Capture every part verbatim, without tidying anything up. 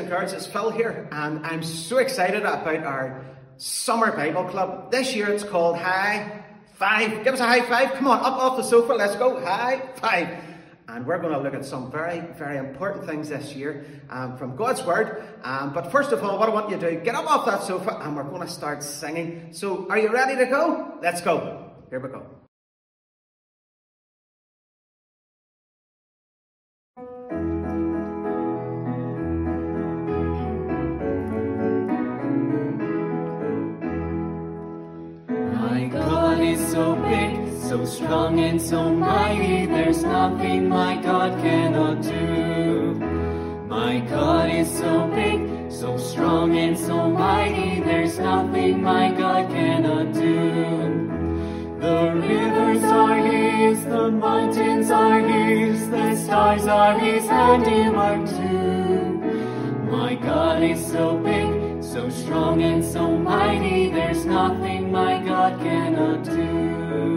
and girls, it's Phil here, and I'm so excited about our summer Bible club. This year it's called High Five. Give us a high five. Come on, up off the sofa. Let's go. High five. And we're going to look at some very, very important things this year um, from God's Word. Um, but first of all, what I want you to do, get up off that sofa and we're going to start singing. So are you ready to go? Let's go. Here we go. My God is so big, so strong and so mighty, there's nothing my God cannot do. My God is so big, so strong and so mighty, there's nothing my God cannot do. The rivers are His, the mountains are His, the stars are His handiwork too. My God is so big, so strong and so mighty, there's nothing my God cannot do.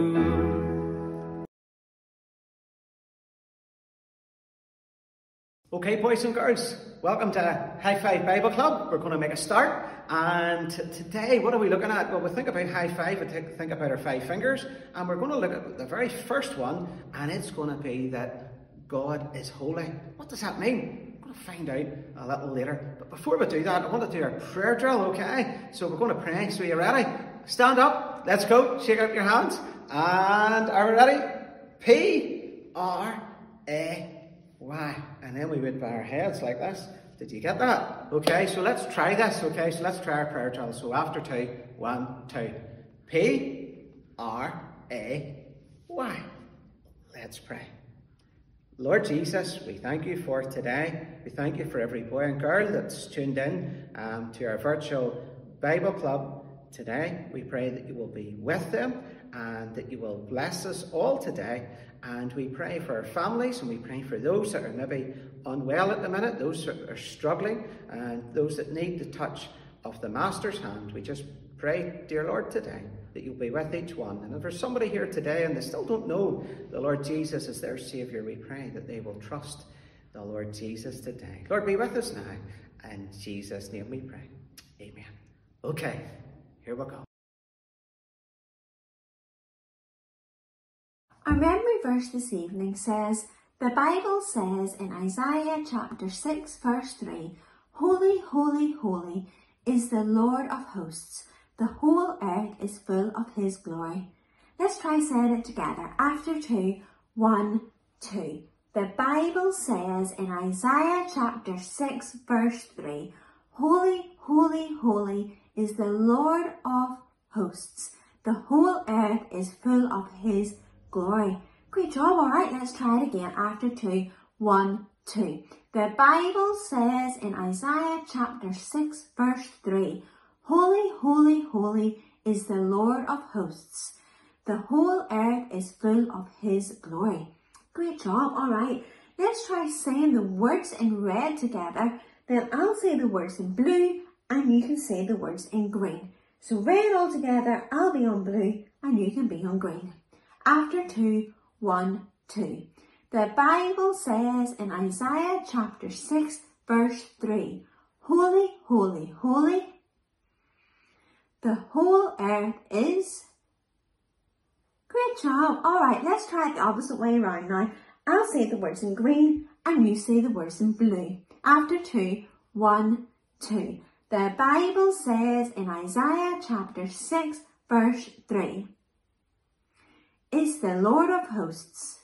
Okay, boys and girls, welcome to High Five Bible Club. We're going to make a start. And t today, what are we looking at? Well, we think about High Five, we think about our five fingers. And we're going to look at the very first one, and it's going to be that God is holy. What does that mean? We're going to find out a little later. But before we do that, I want to do our prayer drill, okay? So we're going to pray. So are you ready? Stand up. Let's go. Shake out your hands. And are we ready? P R A Y. And then we would bow our heads like this. Did you get that? Okay, so let's try this. Okay, so let's try our prayer drill. So after two, one, two. P R A Y. Let's pray. Lord Jesus, we thank you for today. We thank you for every boy and girl that's tuned in um, to our virtual Bible club today. We pray that you will be with them and that you will bless us all today. And we pray for our families, and we pray for those that are maybe unwell at the minute, those that are struggling, and those that need the touch of the Master's hand. We just pray, dear Lord, today that you'll be with each one. And if there's somebody here today and they still don't know the Lord Jesus as their Saviour, we pray that they will trust the Lord Jesus today. Lord, be with us now. In Jesus' name we pray. Amen. Okay, here we go. Our memory verse this evening says, the Bible says in Isaiah chapter six verse three, Holy, holy, holy is the Lord of hosts. The whole earth is full of His glory. Let's try saying it together. After two, one, two. The Bible says in Isaiah chapter six verse three, Holy, holy, holy is the Lord of hosts. The whole earth is full of His glory. Great job. All right, let's try it again. After two, one, two. The Bible says in Isaiah chapter six verse three, Holy, holy, holy is the Lord of hosts. The whole earth is full of His glory. Great job. All right, let's try saying the words in red together. Then I'll say the words in blue and you can say the words in green. So red all together, I'll be on blue and you can be on green. After two, one, two. The Bible says in Isaiah chapter six verse three, Holy, holy, holy. The whole earth is. Great job. All right, let's try it the opposite way around now. I'll say the words in green and you say the words in blue. After two, one, two. The Bible says in Isaiah chapter six verse three, is the Lord of hosts,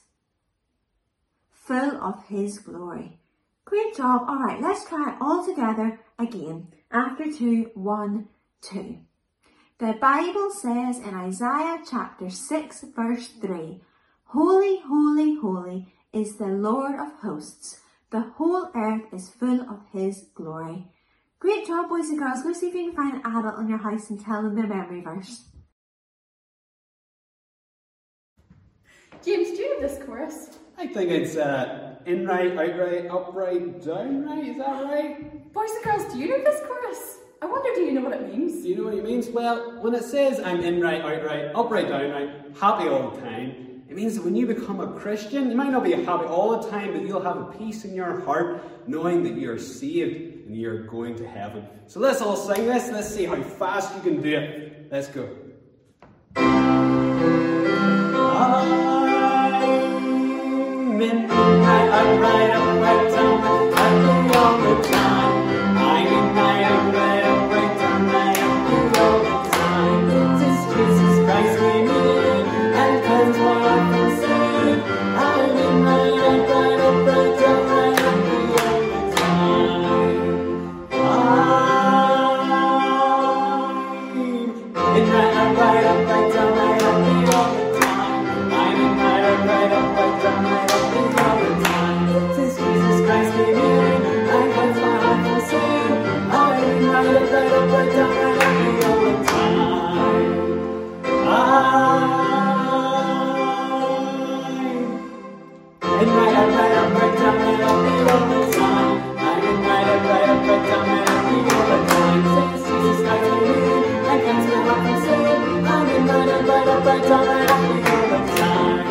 full of His glory. Great job. All right, let's try it all together again. After two, one, two. The Bible says in Isaiah chapter six verse three, Holy, holy, holy is the Lord of hosts. The whole earth is full of His glory. Great job, boys and girls. Go see if you can find an adult in your house and tell them their memory verse. James, do you know this chorus? I think it's uh, in right, out right, up right, down right, is that right? Boys and girls, do you know this chorus? I wonder, do you know what it means? Do you know what it means? Well, when it says I'm in right, out right, up right, down right, happy all the time, It means that when you become a Christian, you might not be happy all the time, but you'll have a peace in your heart knowing that you're saved and you're going to heaven. So let's all sing this. Let's see how fast you can do it. Let's go. I'm in night, I'm right up, right down, happy all the time. I'm in night, I'm right up, right down, happy all the time. Since Jesus Christ came in and cleansed my heart from sin, I'm in night, I'm right up, right down, happy all the time. I'm in night, I'm right up, right down, happy all the time. I'm in night, I'm right up, right down, happy all the time. Since Jesus Christ came in and cleansed my heart from sin, I'm in night, I'm right up, right down, happy all the time. I'm in night, I'm right up, right down, happy all the time. I'm in night, I'm right up, right down, happy all the time. Since Jesus Christ came in and cleansed my heart from sin, I'm in night, I'm right up, right down, happy all the time.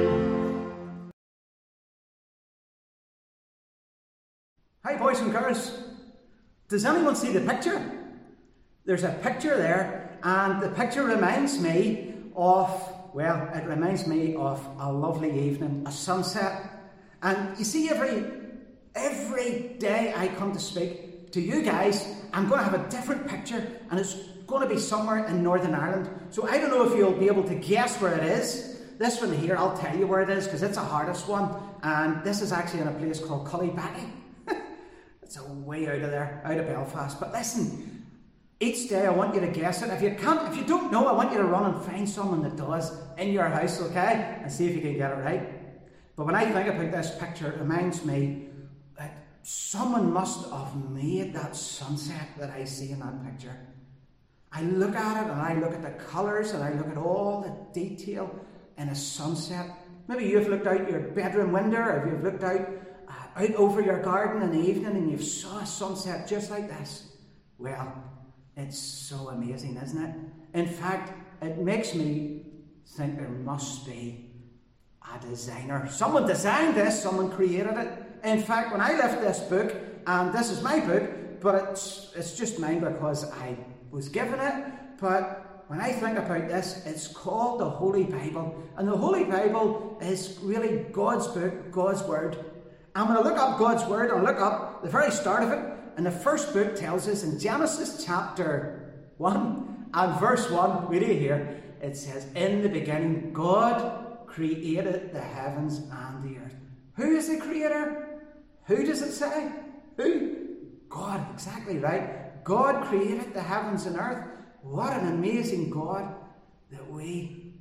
Hi, boys and girls. Does anyone see the picture? There's a picture there, and the picture reminds me of, well, it reminds me of a lovely evening, a sunset. And you see, every, every day I come to speak to you guys, I'm going to have a different picture, and it's going to be somewhere in Northern Ireland. So I don't know if you'll be able to guess where it is. This one here, I'll tell you where it is, because it's the hardest one. And this is actually in a place called Cullybackey. It's a way out of there, out of Belfast. But listen, each day I want you to guess it. If you can't, if you don't know, I want you to run and find someone that does in your house, okay? And see if you can get it right. But when I think about this picture, it reminds me that someone must have made that sunset that I see in that picture. I look at it and I look at the colours and I look at all the detail in a sunset. Maybe you've looked out your bedroom window, or you've looked out uh, out over your garden in the evening and you've saw a sunset just like this. Well, it's so amazing, isn't it? In fact, it makes me think there must be a designer. Someone designed this, someone created it. In fact, when I left this book, and this is my book, but it's, it's just mine because I was given it, but when I think about this, it's called the Holy Bible. And the Holy Bible is really God's book, God's Word. I'm going to look up God's Word and look up the very start of it. And the first book tells us in Genesis chapter one and verse one, read it here, it says, in the beginning, God created the heavens and the earth. Who is the creator? Who does it say? Who? God, exactly right. God created the heavens and earth. What an amazing God that we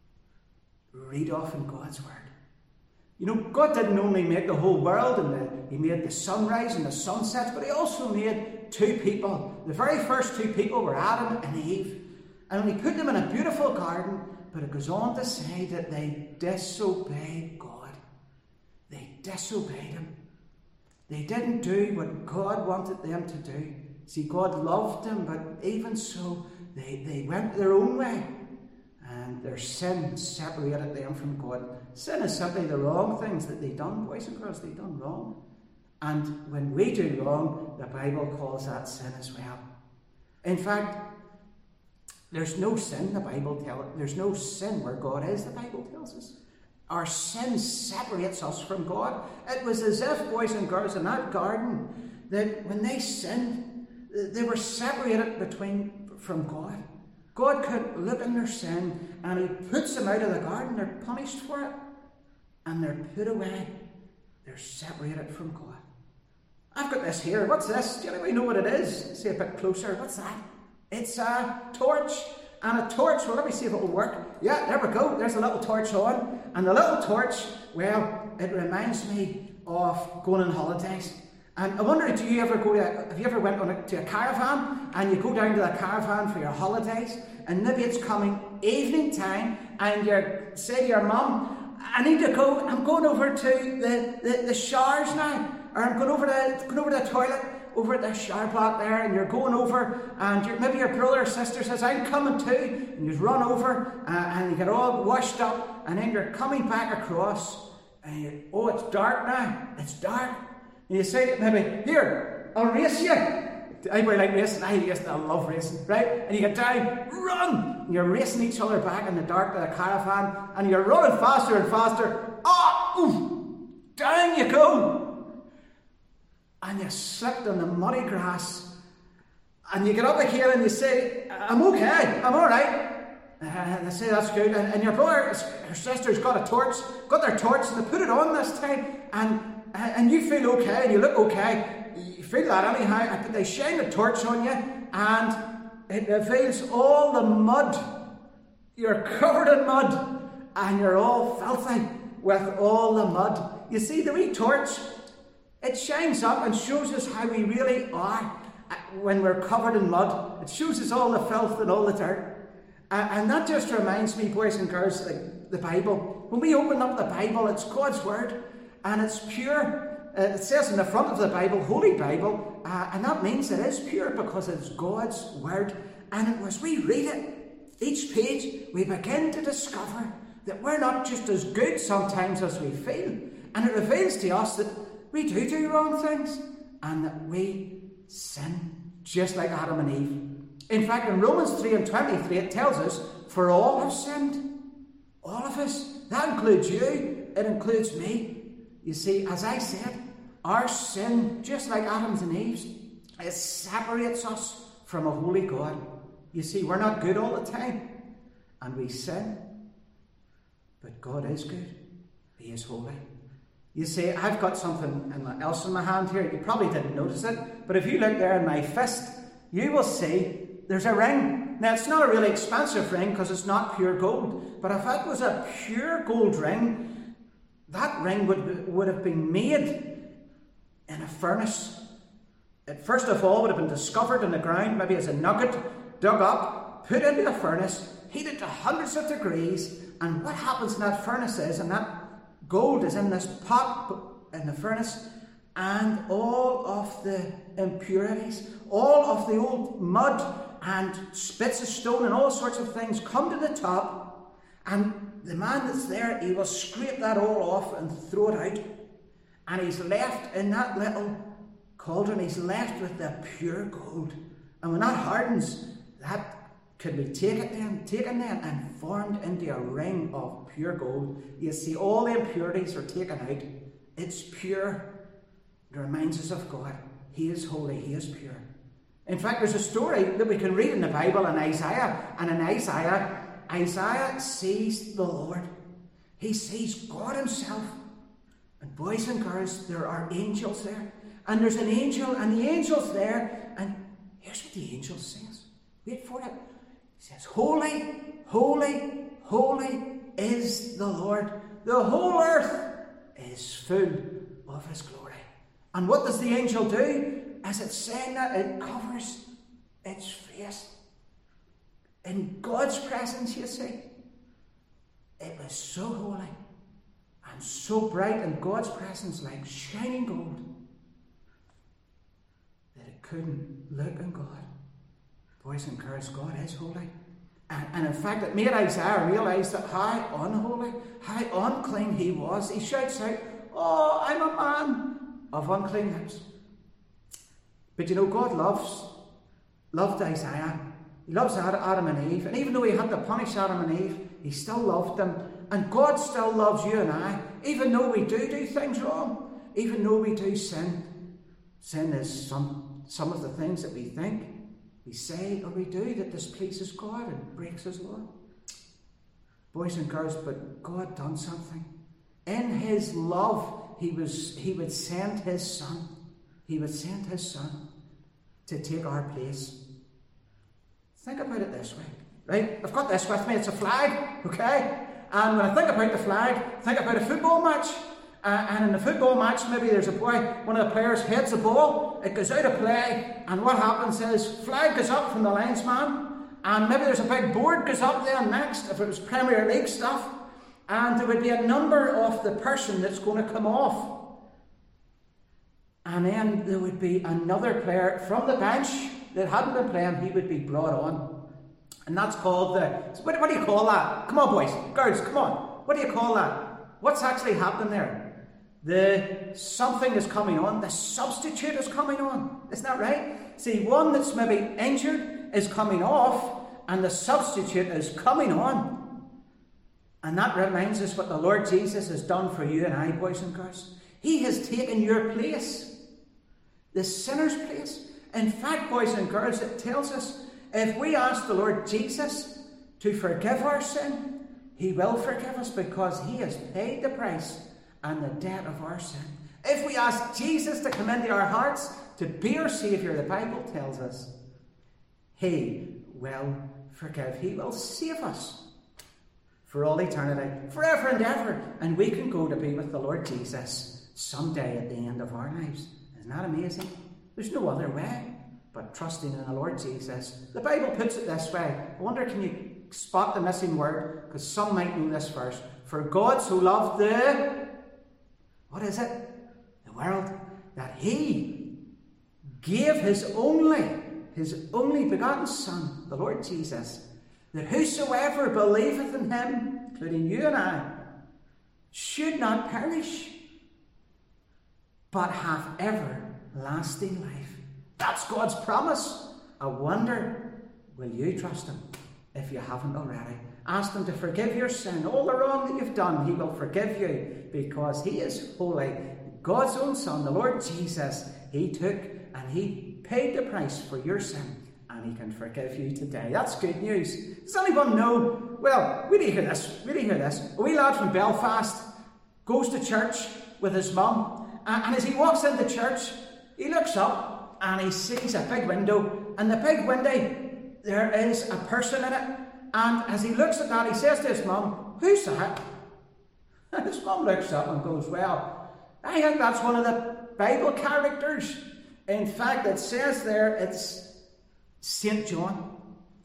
read off in God's Word. You know, God didn't only make the whole world, and the, He made the sunrise and the sunsets, but He also made two people. The very first two people were Adam and Eve. And He put them in a beautiful garden, but it goes on to say that they disobeyed God. They disobeyed Him. They didn't do what God wanted them to do. See, God loved them, but even so, they, they went their own way. And their sin separated them from God. Sin is simply the wrong things that they done, boys and girls, they done wrong. And when we do wrong, the Bible calls that sin as well. In fact, there's no sin, the Bible tells us. There's no sin where God is, the Bible tells us. Our sin separates us from God. It was as if, boys and girls, in that garden, that when they sinned, they were separated between from God. God could look in their sin and He puts them out of the garden. They're punished for it. And they're put away. They're separated from God. I've got this here. What's this? Do anybody know what it is? See a bit closer. What's that? It's a torch. And a torch, well, let me see if it will work. Yeah, there we go. There's a little torch on. And the little torch, well, it reminds me of going on holidays. And I wonder, do you ever go to, have you ever went on a, to a caravan, and you go down to the caravan for your holidays, and maybe it's coming evening time, and you say to your mum, I need to go, I'm going over to the, the, the showers now, or I'm going over to, going over to the toilet. over at the shower block there, and you're going over, and you're, maybe your brother or sister says, I'm coming too, and you run over, uh, and you get all washed up, and then you're coming back across, and you, oh, it's dark now, it's dark, and you say maybe, here, I'll race you. Anybody like racing? I used to love racing, right? And you get down, run! And you're racing each other back in the dark to the caravan, and you're running faster and faster. Ah! Ooh! Down you go! And you slipped on the muddy grass, and you get up again and you say, I'm okay, I'm alright. And they say, that's good. And, and your brother or sister's got a torch, got their torch, and they put it on this time, and, and you feel okay, and you look okay. You feel that anyhow, but they shine a torch on you, and it reveals all the mud. You're covered in mud, and you're all filthy with all the mud. You see, the wee torch, it shines up and shows us how we really are when we're covered in mud. It shows us all the filth and all the dirt. And that just reminds me, boys and girls, like the Bible. When we open up the Bible, it's God's Word, and it's pure. Uh, it says in the front of the Bible, Holy Bible, uh, and that means it is pure because it's God's Word. And as we read it, each page, we begin to discover that we're not just as good sometimes as we feel. And it reveals to us that we do do wrong things, and that we sin, just like Adam and Eve. In fact, in Romans three and twenty-three, it tells us, for all have sinned. All of us. That includes you. It includes me. You see, as I said, our sin, just like Adam's and Eve's, it separates us from a holy God. You see, we're not good all the time, and we sin. But God is good. He is holy. You see, I've got something else in my hand here. You probably didn't notice it, but if you look there in my fist, you will see there's a ring. Now, it's not a really expensive ring because it's not pure gold. But if it was a pure gold ring, that ring would, would have been made in a furnace. It first of all would have been discovered in the ground, maybe as a nugget, dug up, put into a furnace, heated to hundreds of degrees. And what happens in that furnace is, and that gold is in this pot in the furnace, and all of the impurities, all of the old mud and spits of stone and all sorts of things come to the top, and the man that's there, he will scrape that all off and throw it out, and he's left in that little cauldron, he's left with the pure gold. And when that hardens, that could be taken then, taken then and formed into a ring of pure gold. You see, all the impurities are taken out. It's pure. It reminds us of God. He is holy. He is pure. In fact, there's a story that we can read in the Bible in Isaiah. And in Isaiah, Isaiah sees the Lord. He sees God himself. And boys and girls, there are angels there. And there's an angel, and the angel's there. And here's what the angel says. Wait for it. He says, holy, holy, holy is the Lord. The whole earth is full of his glory. And what does the angel do? As it's saying that, it covers its face. In God's presence, you see, it was so holy and so bright in God's presence, like shining gold, that it couldn't look on God. Boys and girls, God is holy. And, and in fact, it made Isaiah realise that how unholy, how unclean he was. He shouts out, oh, I'm a man of unclean lips. But you know, God loves, loved Isaiah. He loves Adam and Eve. And even though he had to punish Adam and Eve, he still loved them. And God still loves you and I, even though we do do things wrong, even though we do sin. Sin is some, some of the things that we think, we say, or we do that displeases God and breaks his law. Boys and girls, but God done something. In his love, he was he would send his son. He would send his son to take our place. Think about it this way, right? I've got this with me. It's a flag, okay? And when I think about the flag, think about a football match. Uh, and in the football match, maybe there's a boy, one of the players heads the ball, it goes out of play, and what happens is, flag goes up from the linesman, and maybe there's a big board goes up there next, if it was Premier League stuff, and there would be a number of the person that's going to come off. And then there would be another player from the bench that hadn't been playing, he would be brought on. And that's called the, what, what do you call that? Come on boys, girls, come on. What do you call that? What's actually happening there? The something is coming on, the substitute is coming on. Isn't that right? See, one that's maybe injured is coming off, and the substitute is coming on. And that reminds us what the Lord Jesus has done for you and I, boys and girls. He has taken your place. The sinner's place. In fact, boys and girls, it tells us if we ask the Lord Jesus to forgive our sin, he will forgive us because he has paid the price and the debt of our sin. If we ask Jesus to come into our hearts, to be our Saviour, the Bible tells us he will forgive. He will save us for all eternity, forever and ever. And we can go to be with the Lord Jesus someday at the end of our lives. Isn't that amazing? There's no other way but trusting in the Lord Jesus. The Bible puts it this way. I wonder, can you spot the missing word? Because some might know this verse. For God so loved the... What is it? The world. That he gave his only, his only begotten Son, the Lord Jesus, that whosoever believeth in him, including you and I, should not perish, but have everlasting life. That's God's promise. I wonder, will you trust him if you haven't already? Ask him to forgive your sin, all the wrong that you've done. He will forgive you because he is holy. God's own Son, the Lord Jesus, he took and he paid the price for your sin, and he can forgive you today. That's good news. Does anyone know? Well, we do hear this. We do hear this. A wee lad from Belfast goes to church with his mum, and as he walks into church, he looks up and he sees a big window, and the big window, there is a person in it. And as he looks at that, he says to his mum, "Who's that?" And his mum looks up and goes, "Well, I think that's one of the Bible characters. In fact, it says there it's Saint John.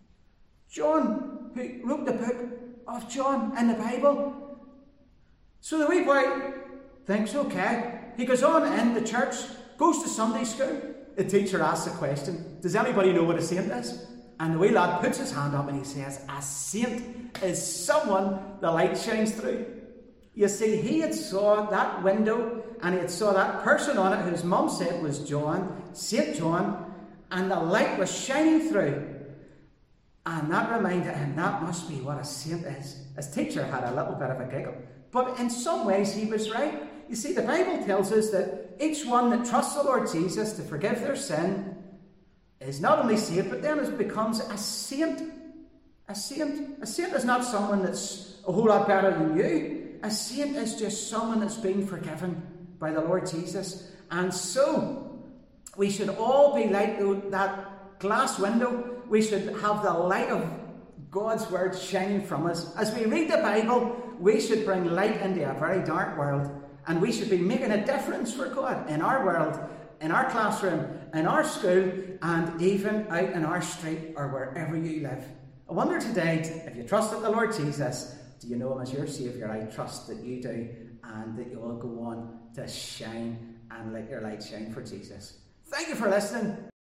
John, who wrote the book of John in the Bible." So the wee boy thinks, okay. He goes on in the church, goes to Sunday school. The teacher asks the question, "Does anybody know what a saint is?" And the wee lad puts his hand up and he says, "A saint is someone the light shines through." You see, he had saw that window and he had saw that person on it whose mum said was John, Saint John, and the light was shining through. And that reminded him that must be what a saint is. His teacher had a little bit of a giggle. But in some ways he was right. You see, the Bible tells us that each one that trusts the Lord Jesus to forgive their sin is not only saved, but then it becomes a saint. A saint. A saint is not someone that's a whole lot better than you. A saint is just someone that's been forgiven by the Lord Jesus. And so, we should all be like that glass window. We should have the light of God's word shining from us. As we read the Bible, we should bring light into a very dark world. And we should be making a difference for God in our world, in our classroom, in our school, and even out in our street or wherever you live. I wonder today, if you trusted the Lord Jesus, do you know him as your Saviour? I trust that you do, and that you will go on to shine and let your light shine for Jesus. Thank you for listening.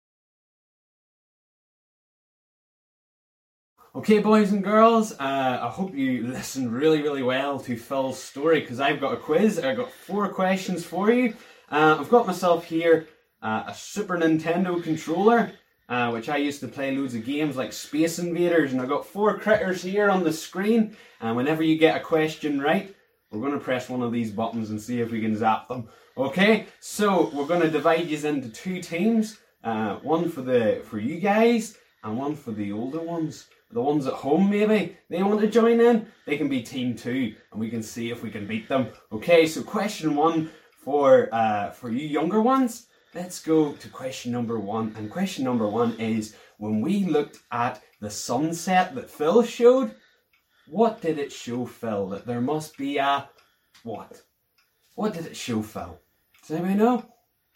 Okay, boys and girls, uh, I hope you listened really, really well to Phil's story, because I've got a quiz. I've got four questions for you. Uh, I've got myself here uh, a Super Nintendo controller, uh, which I used to play loads of games like Space Invaders, and I've got four critters here on the screen, and whenever you get a question right, we're going to press one of these buttons and see if we can zap them. Okay, so we're going to divide you into two teams, uh, one for the for you guys, and one for the older ones. The ones at home, maybe, they want to join in, they can be team two, and we can see if we can beat them. Okay, so question one for uh, for you younger ones. Let's go to question number one. And question number one is, when we looked at the sunset that Phil showed, what did it show, Phil? That there must be a what? What did it show, Phil? Does anybody know?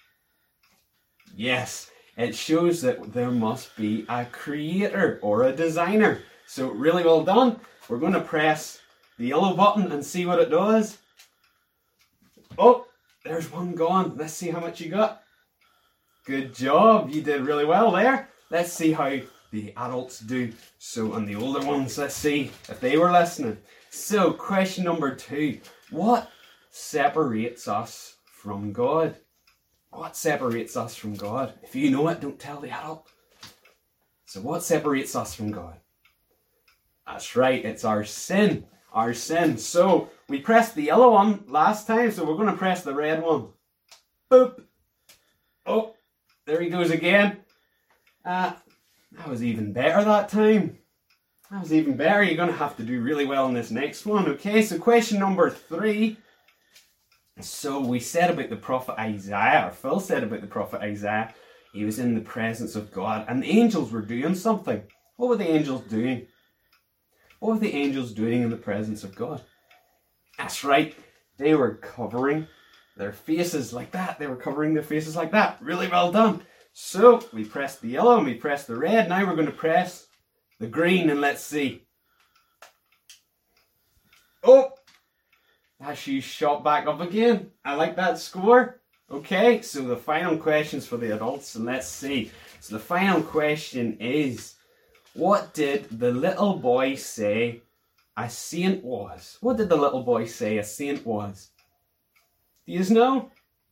Yes. It shows that there must be a creator or a designer. So really well done. We're going to press the yellow button and see what it does. Oh, there's one gone. Let's see how much you got. Good job. You did really well there. Let's see how the adults do. So on the older ones, let's see if they were listening. So question number two. What separates us from God? What separates us from God? If you know it, don't tell the adult. So what separates us from God? That's right, it's our sin. Our sin. So we pressed the yellow one last time, so we're going to press the red one. Boop. Oh, there he goes again. Uh, that was even better that time. That was even better. You're going to have to do really well in this next one. Okay, so question number three. So we said about the prophet Isaiah, or Phil said about the prophet Isaiah, he was in the presence of God and the angels were doing something. What were the angels doing? What were the angels doing in the presence of God? That's right, they were covering their faces like that. They were covering their faces like that. Really well done. So we pressed the yellow and we pressed the red. Now we're going to press the green and let's see. Oh! She's shot back up again. I like that score. Okay, so the final questions for the adults, and let's see. So the final question is, what did the little boy say a saint was? What did the little boy say a saint was? Do you know?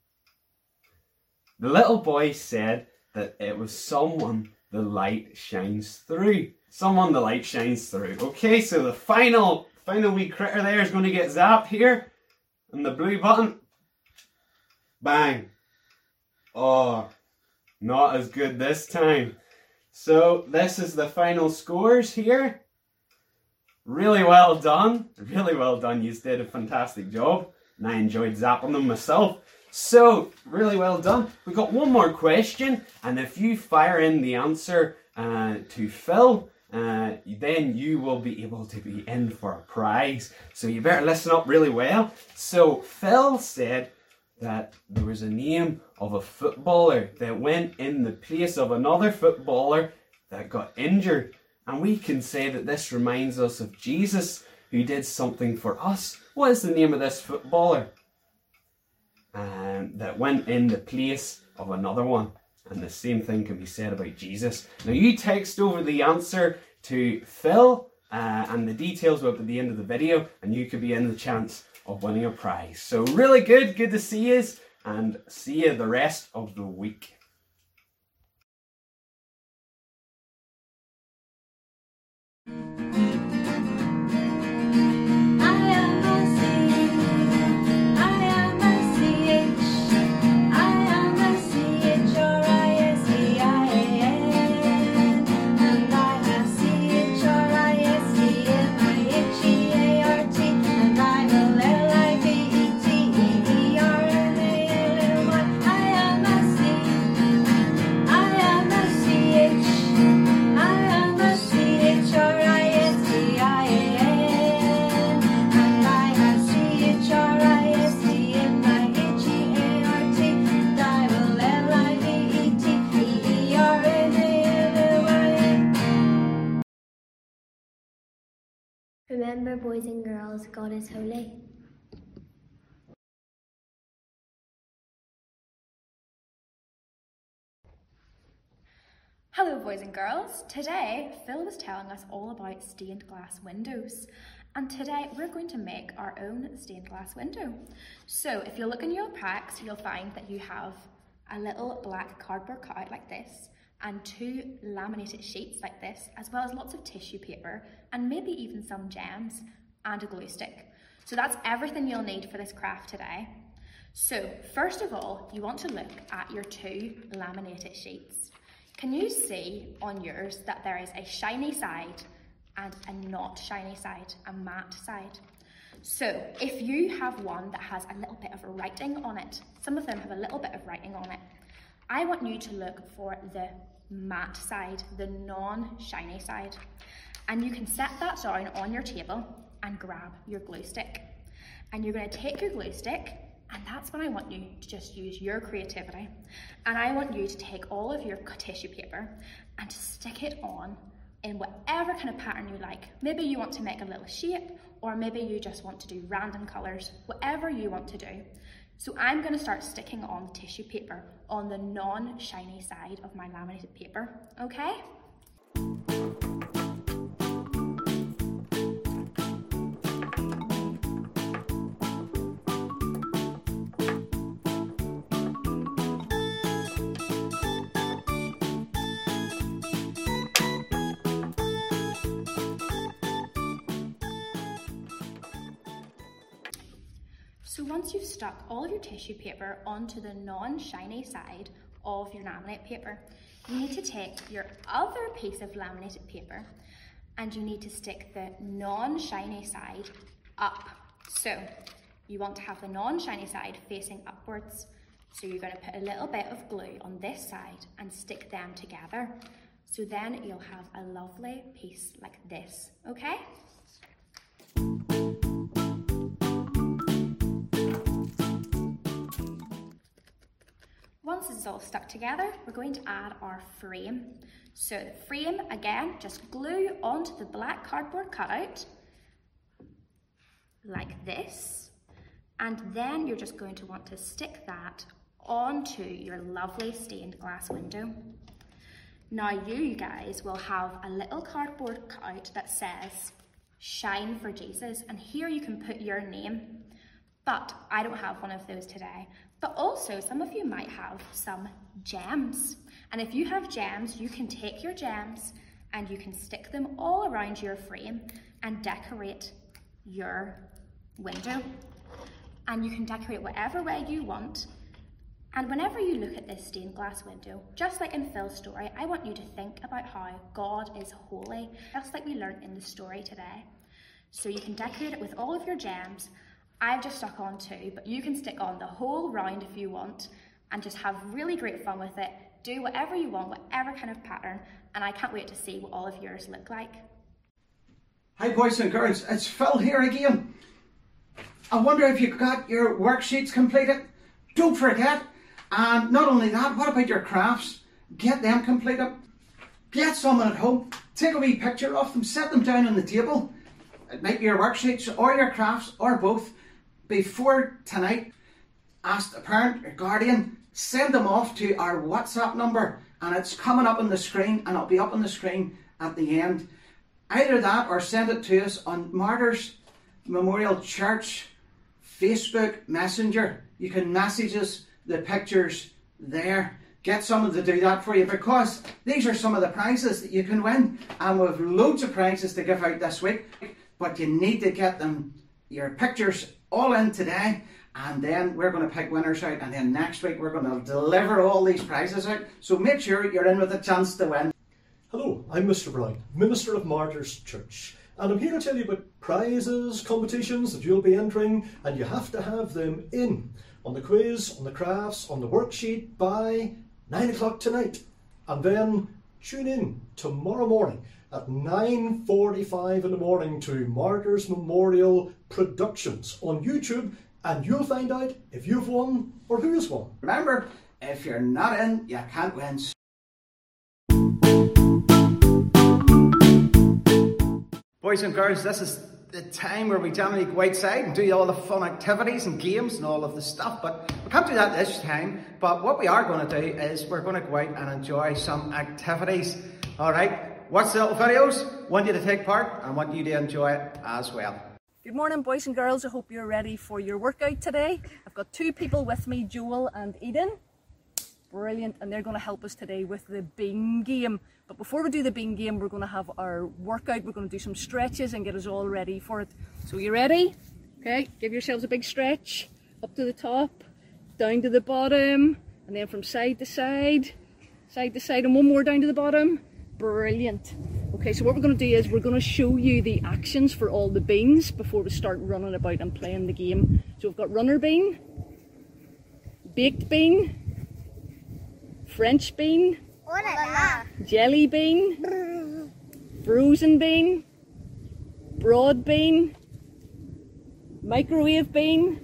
The little boy said that it was someone the light shines through. Someone the light shines through. Okay, so the final... Final wee critter there is going to get zapped here. And the blue button. Bang. Oh, not as good this time. So this is the final scores here. Really well done. Really well done. You did a fantastic job. And I enjoyed zapping them myself. So, really well done. We got one more question. And if you fire in the answer uh, to Phil, Uh, then you will be able to be in for a prize. So you better listen up really well. So Phil said that there was a name of a footballer that went in the place of another footballer that got injured. And we can say that this reminds us of Jesus, who did something for us. What is the name of this footballer? Um, that went in the place of another one. And the same thing can be said about Jesus. Now you text over the answer to Phil uh, and the details will be at the end of the video and you could be in the chance of winning a prize. So really good, good to see you and see you the rest of the week. Remember, boys and girls, God is holy. Hello boys and girls. Today Phil was telling us all about stained glass windows, and today we're going to make our own stained glass window. So if you look in your packs, you'll find that you have a little black cardboard cutout like this and two laminated sheets like this, as well as lots of tissue paper and maybe even some gems and a glue stick. So that's everything you'll need for this craft today. So first of all, you want to look at your two laminated sheets. Can you see on yours that there is a shiny side and a not shiny side, a matte side? So if you have one that has a little bit of writing on it, some of them have a little bit of writing on it, I want you to look for the matte side, the non-shiny side. And you can set that down on your table and grab your glue stick. And you're going to take your glue stick, and that's when I want you to just use your creativity. And I want you to take all of your tissue paper and to stick it on in whatever kind of pattern you like. Maybe you want to make a little shape, or maybe you just want to do random colours, whatever you want to do. So I'm going to start sticking on the tissue paper on the non-shiny side of my laminated paper, okay? So once you've stuck all of your tissue paper onto the non-shiny side of your laminate paper, you need to take your other piece of laminated paper and you need to stick the non-shiny side up. So you want to have the non-shiny side facing upwards. So you're going to put a little bit of glue on this side and stick them together. So then you'll have a lovely piece like this, okay? Once it's all stuck together, we're going to add our frame. So the frame, again, just glue onto the black cardboard cutout, like this. And then you're just going to want to stick that onto your lovely stained glass window. Now you guys will have a little cardboard cutout that says, "Shine for Jesus," and here you can put your name. But I don't have one of those today. But also, some of you might have some gems. And if you have gems, you can take your gems and you can stick them all around your frame and decorate your window. And you can decorate whatever way you want. And whenever you look at this stained glass window, just like in Phil's story, I want you to think about how God is holy, just like we learned in the story today. So you can decorate it with all of your gems. I've just stuck on two, but you can stick on the whole round if you want and just have really great fun with it. Do whatever you want, whatever kind of pattern, and I can't wait to see what all of yours look like. Hi boys and girls, it's Phil here again. I wonder if you got your worksheets completed. Don't forget. And not only that, what about your crafts? Get them completed. Get someone at home, take a wee picture of them, set them down on the table. It might be your worksheets or your crafts or both. Before tonight, ask a parent or guardian, send them off to our WhatsApp number, and it's coming up on the screen, and it'll be up on the screen at the end. Either that or send it to us on Martyrs Memorial Church Facebook Messenger. You can message us the pictures there. Get someone to do that for you, because these are some of the prizes that you can win, and we have loads of prizes to give out this week, but you need to get them, your pictures all in today, and then we're going to pick winners out, and then next week we're going to deliver all these prizes out, so make sure you're in with a chance to win. Hello, I'm Mister Brown, Minister of Martyrs Church, and I'm here to tell you about prizes, competitions that you'll be entering, and you have to have them in on the quiz, on the crafts, on the worksheet by nine o'clock tonight. And then tune in tomorrow morning at nine forty-five in the morning to Martyrs Memorial Productions on YouTube, and you'll find out if you've won or who's won. Remember, if you're not in, you can't win. Boys and girls, this is the time where we generally go outside and do all the fun activities and games and all of the stuff, but we can't do that this time. But what we are going to do is we're going to go out and enjoy some activities. All right, watch the little videos, want you to take part and want you to enjoy it as well. Good morning, boys and girls. I hope you're ready for your workout today. I've got two people with me, Joel and Eden. Brilliant, and they're going to help us today with the bean game. But before we do the bean game, we're going to have our workout. We're going to do some stretches and get us all ready for it. So you ready? Okay, give yourselves a big stretch. Up to the top, down to the bottom, and then from side to side, side to side, and one more down to the bottom. Brilliant. Okay, so what we're going to do is we're going to show you the actions for all the beans before we start running about and playing the game. So we've got runner bean, baked bean, French bean, jelly bean, frozen bean, broad bean, microwave bean,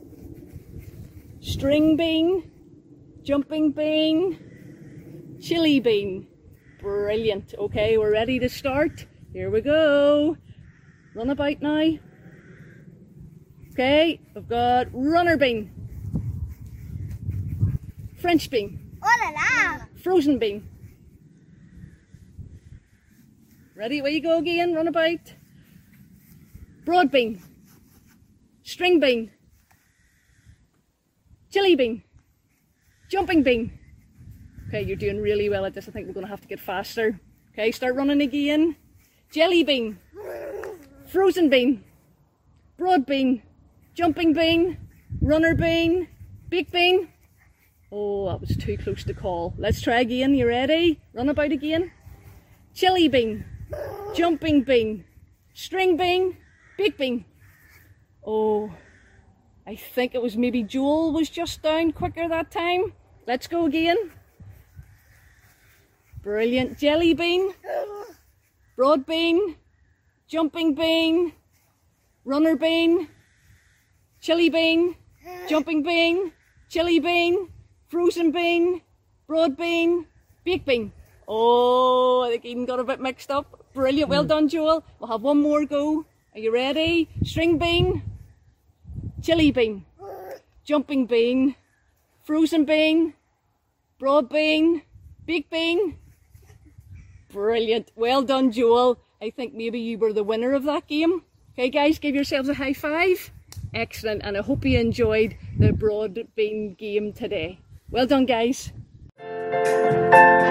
string bean, jumping bean, chili bean. Brilliant. Okay, we're ready to start. Here we go. Run about now. Okay, we've got runner bean, French bean, Oh la la! frozen bean. Ready? Away you go again, runabout. Broad bean, string bean, chili bean, jumping bean. Okay, you're doing really well at this. I think we're going to have to get faster. Okay, start running again. Jelly bean, frozen bean, broad bean, jumping bean, runner bean, baked bean. Oh, that was too close to call. Let's try again. You ready? Run about again. Chili bean, jumping bean, string bean, baked bean. Oh, I think it was maybe Joel was just down quicker that time. Let's go again. Brilliant. Jelly bean, broad bean, jumping bean, runner bean, chili bean, jumping bean, chili bean, frozen bean, broad bean, baked bean. Oh, I think Eden got a bit mixed up. Brilliant. Well done, Joel. We'll have one more go. Are you ready? String bean, chili bean, jumping bean, frozen bean, broad bean, baked bean. Brilliant. Well done, Joel. I think maybe you were the winner of that game. Okay, guys, give yourselves a high five. Excellent. And I hope you enjoyed the broad bean game today. Well done, guys.